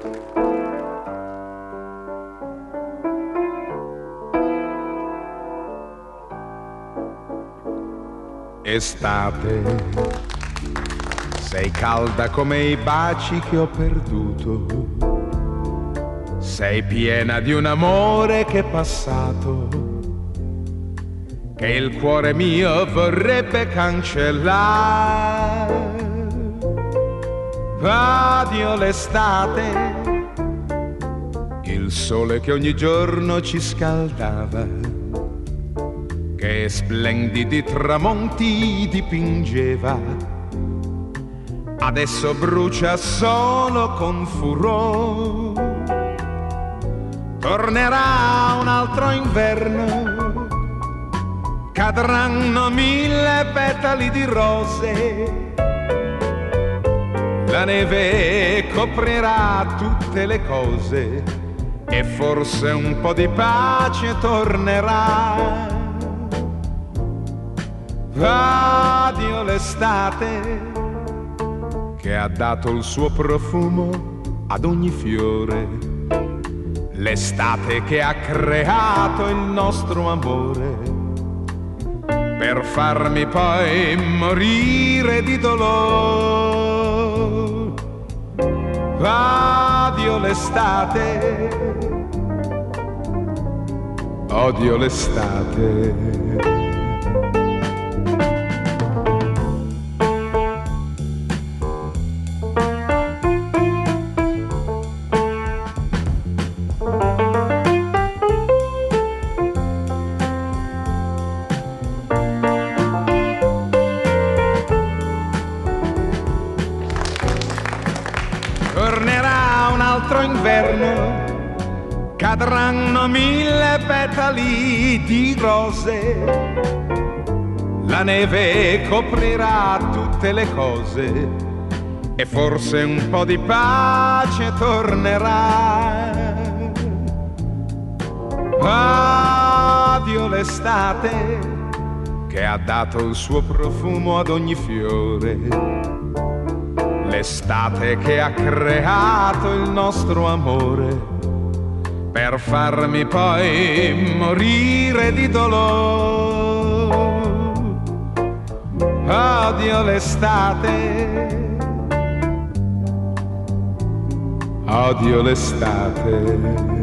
Estate, sei calda come i baci che ho perduto, sei piena di un amore che è passato, che il cuore mio vorrebbe cancellare. Addio l'estate, il sole che ogni giorno ci scaldava, che splendidi tramonti dipingeva, adesso brucia solo con furore. Tornerà un altro inverno, cadranno 1000 petali di rose, la neve coprirà tutte le cose e forse un po' di pace tornerà. Addio l'estate che ha dato il suo profumo ad ogni fiore, l'estate che ha creato il nostro amore per farmi poi morire di dolore. Addio l'estate, odio l'estate. Tornerà un altro inverno, cadranno 1000 petali di rose, la neve coprirà tutte le cose e forse un po' di pace tornerà. Addio l'estate che ha dato il suo profumo ad ogni fiore, l'estate che ha creato il nostro amore per farmi poi morire di dolore. Odio l'estate, odio l'estate.